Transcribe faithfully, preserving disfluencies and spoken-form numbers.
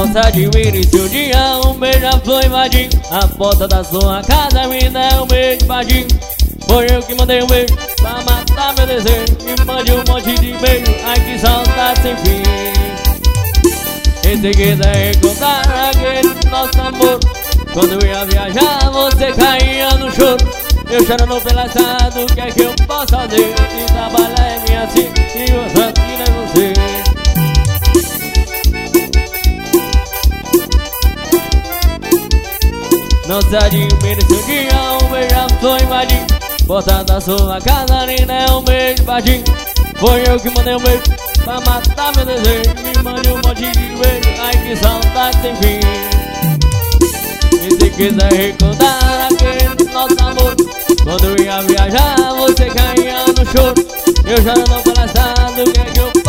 Nossa de início de dia, um beija-flor invadindo a porta da sua casa, me deu um beijo invadindo. Foi eu que mandei um beijo pra matar meu desejo. Me mande um monte de beijo, ai que saudade sem fim. E se quiser recordar aquele nosso amor, quando eu ia viajar você caía no choro. Eu chorando pela estrada, o que é que eu posso fazer? Se trabalhar é minha assim, e o santo é você. Não se admire se um dia um beija-flor invadindo porta da sua casa, nem é um beijo baixinho. Foi eu que mandei um beijo pra matar meu desejo. Me mande um monte de beijo, ai que saudade sem fim. E se quiser recordar aquele nosso amor, quando eu ia viajar você caía no choro. Eu já não pela estrada, o que é que eu